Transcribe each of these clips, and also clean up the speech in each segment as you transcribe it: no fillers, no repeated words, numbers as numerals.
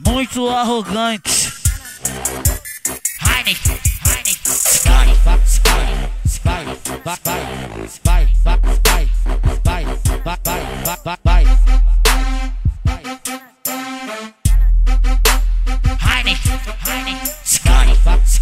muito arrogante. Heineken, Heineken, Sky, Sky, Heineken, Heineken, Sky,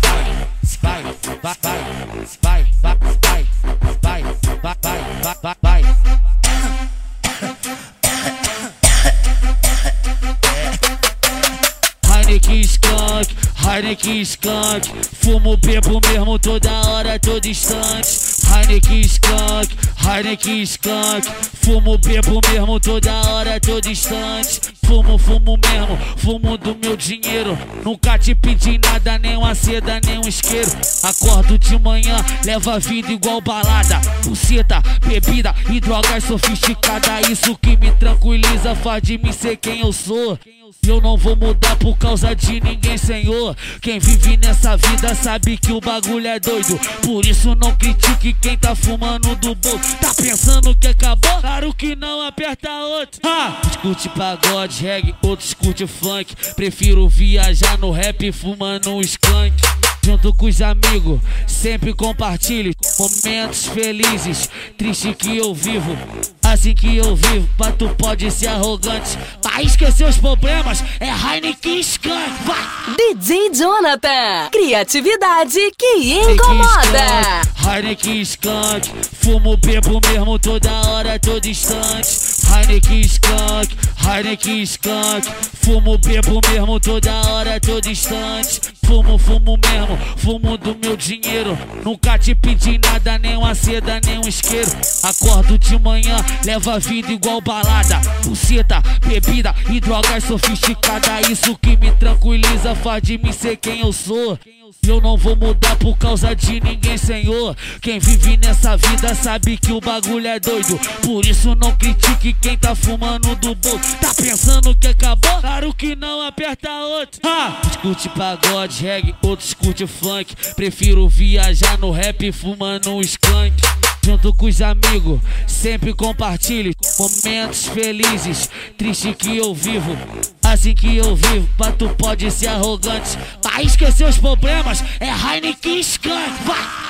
Heineken skunk, Heineken skunk, fumo, bebo mesmo toda hora, todo instante. Heineken skunk, Heineken skunk, fumo, bebo mesmo toda hora, todo instante. Fumo mesmo, fumo do meu dinheiro. Nunca te pedi nada, nem uma seda, nem um isqueiro. Acordo de manhã, levo a vida igual balada. Buceta, bebida e drogas sofisticada. Isso que me tranquiliza, faz de mim ser quem eu sou. Eu não vou mudar por causa de ninguém, senhor. Quem vive nessa vida sabe que o bagulho é doido. Por isso não critique quem tá fumando do bolso. Tá pensando que acabou? Claro que não, aperta outro. Escute pagode, reggae, outros curte funk. Prefiro viajar no rap fumando um skunk. Junto com os amigos, sempre compartilho momentos felizes, triste que eu vivo, assim que eu vivo. Mas tu pode ser arrogante, pra esquecer os problemas, é Heineken skunk, vai! DJ Jonathan, criatividade que incomoda. Heineken skunk, fumo, bebo mesmo toda hora, todo instante. Heineken skunk, Heineken skunk, fumo, bebo mesmo toda hora, todo instante. Fumo mesmo, fumo do meu dinheiro. Nunca te pedi nada, nem uma seda, nem um isqueiro. Acordo de manhã, levo a vida igual balada. Buceta, bebida e drogas sofisticada. Isso que me tranquiliza, faz de mim ser quem eu sou. Eu não vou mudar por causa de ninguém, senhor. Quem vive nessa vida sabe que o bagulho é doido. Por isso não critique quem tá fumando do bolso. Tá pensando que acabou? Claro que não, aperta outro. Escute pagode, reggae, outros curte funk. Prefiro viajar no rap fumando um skunk. Junto com os amigos, sempre compartilho momentos felizes, triste que eu vivo, assim que eu vivo. Mas tu pode ser arrogante, pra esquecer os problemas, é Heineken skunk, vai!